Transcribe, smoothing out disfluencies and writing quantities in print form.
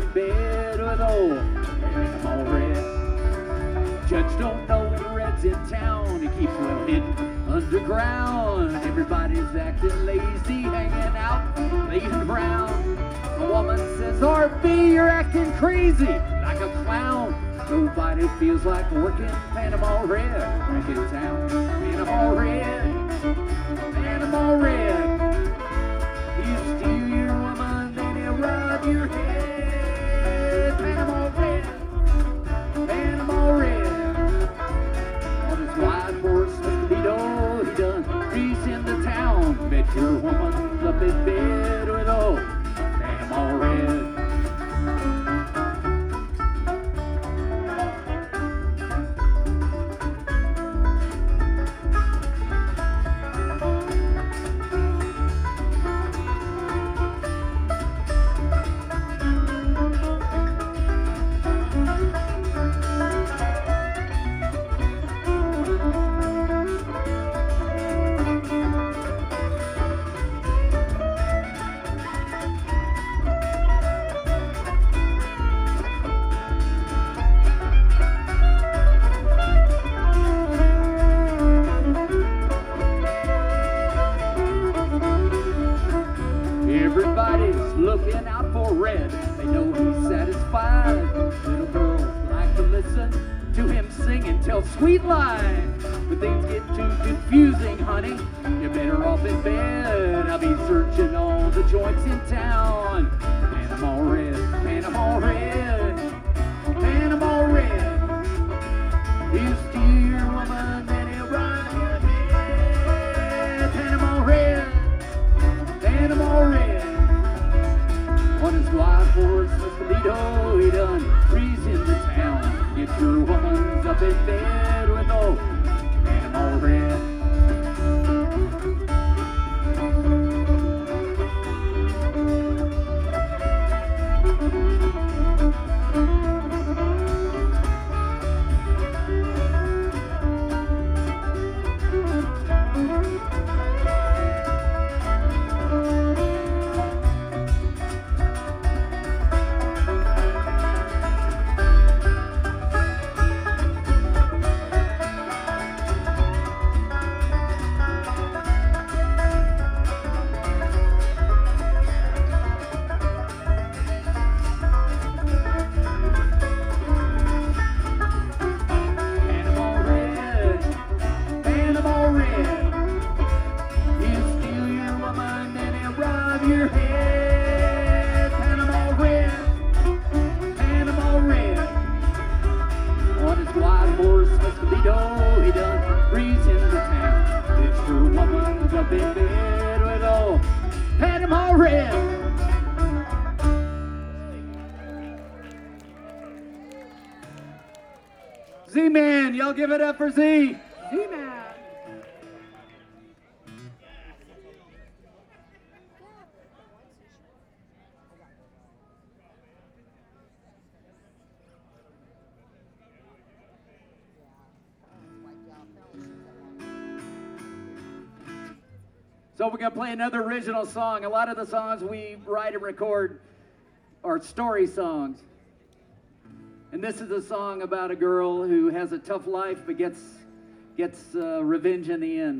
in bed with old Panama Red. Judge don't know the Red's in town. He keeps well hidden underground. Everybody's acting lazy, hanging out, laying around. A woman says, RB, you're acting crazy, like a clown. Nobody feels like working Panama Red back in town. Panama Red, Panama Red. You steal your woman, then he'll rob your head. Panama Red, Panama Red. On his white horse, Escondido, he done grease in the town. Bet your woman's up in bed with old Panama Red. Everybody's looking out for Red. They know he's satisfied. Little girls like to listen to him sing and tell sweet lies. But things get too confusing, honey. You're better off in bed. I'll be searching all the joints in town. Panama Red, Panama Red, Panama Red. You steal your woman, then he'll run your head. Panama Red, Panama Red. On his white horse, Escondido, he done breeze in the town. Get your woman's up in bed with old Panama Red. Your head, Panama Red, Panama Red. On his white horse, Escondido, he done breeze in the town. It's your woman's up in bed with old Panama Red. Z-Man, y'all give it up for Z. Z-Man. So we're going to play another original song. A lot of the songs we write and record are story songs. And this is a song about a girl who has a tough life but gets revenge in the end.